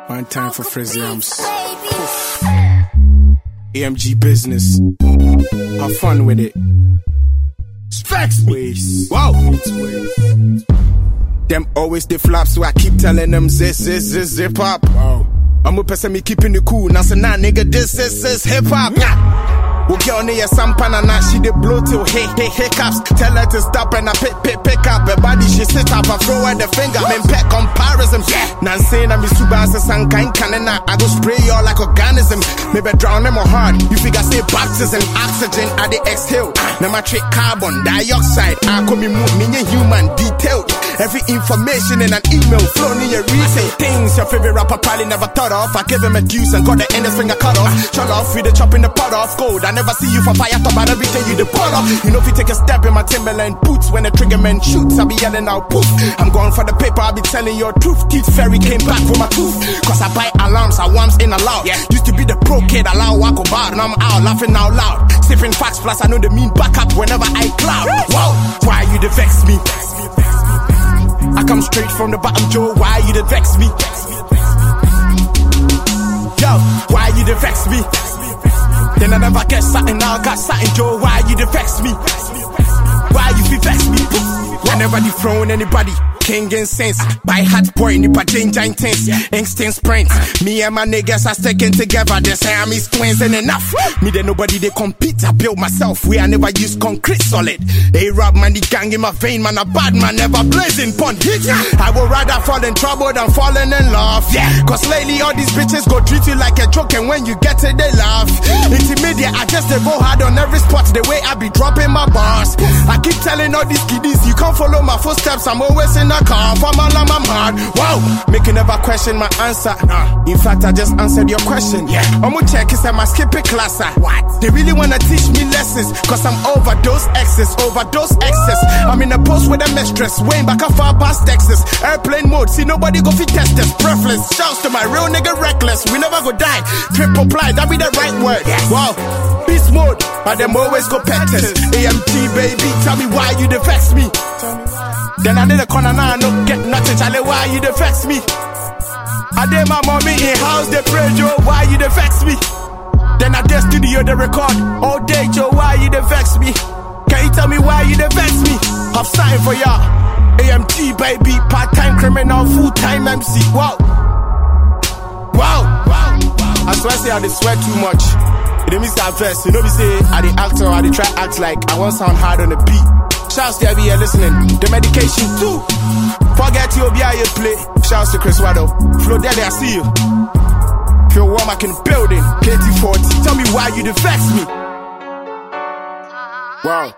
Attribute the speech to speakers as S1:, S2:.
S1: One time for Frizzy Arms. AMG business. Have fun with it. Specs ways. Wow. Them always the flaps, so I keep telling them zip hop. Wow. I'm a person me keeping it cool. Now say nah nigga, this is hip hop. Okay, on your sampana, now she the blow till hiccups. Tell her to stop and I pick up. Her body she sit up, I throw her the finger. Men pet comparison. Now saying I'm super as a sun kind canina. I go spray y'all like organism. Maybe drown them or hard. You figure say baptism, oxygen at the exhale. Now my trick carbon dioxide. I call me move me human detailed. Every information in an email flow near retail. Things your favorite rapper probably never thought of. I give him a deuce and got the end finger cut off. Shut off with the chopping the pot off gold. I never see you for fire top, but every day you the pull off. You know if you take a step in my Timberland boots, when the trigger man shoots, I be yelling out poof. I'm going for the paper, I be telling your truth. Teeth fairy came back for my tooth. Cause I buy alarms, I worms in a loud. Used to be the pro kid, allow walk about, and I'm out laughing out loud. Sipping facts plus I know the mean back up whenever I cloud. Whoa, why you the vex me? I come straight from the bottom, Joe. Why you the vex me? Yo, why you the vex me? Then I never get something, now I got something, Joe. Why you the vex me? Why you be vex me? Whenever you throwing anybody, king and sense. By hot boy, nipa danger intense. Instant sprint. Me and my niggas are sticking together. They say I'm his twins and enough. Me then nobody they compete. I build myself. We I never use concrete solid. They rob man, the gang in my vein, man. A bad man, never blazing pun hit. I would rather fall in trouble than falling in love. Cause lately all these bitches go treat you like a joke, and when you get it, they laugh. Intermediate, I just they go hard on every spot. The way I be dropping my bars. I keep telling all these kiddies, you can't follow my footsteps. I'm always in a car. For my lamb, I'm hard. Wow, make you never question my answer. In fact, I just answered your question. I'm gonna check is my skipping class. What? They really wanna teach me lessons. Cause I'm overdose excess. I'm in a post with a mistress. Weighing back a far past Texas. Airplane mode, see nobody go fit test us. Breathless. Shouts to my real nigga reckless. We never go die. Triple ply, that be the right word. Wow. Beast mode, but them always go pet test. AMG baby, tell me why you the vex me. Then I did a corner now, I don't get nothing. Charlie, why you the vex me? I did my mommy in house, they pray, Joe, why you the vex me? Then I did studio, the record all day, Joe, why you the vex me? Can you tell me why you the vex me? I'm signed for y'all. AMG baby, part-time criminal, full-time MC. Wow. I swear say I did swear too much. It didn't miss that verse. You know me say I did act or I did try act like I won't sound hard on the beat. Shouts to every listening. The medication too. Forget you be you play. Shouts to Chris Waddle. Flo Deli, I see you. Feel warm, I can build it. KT40. Tell me why you the vex me. Wow.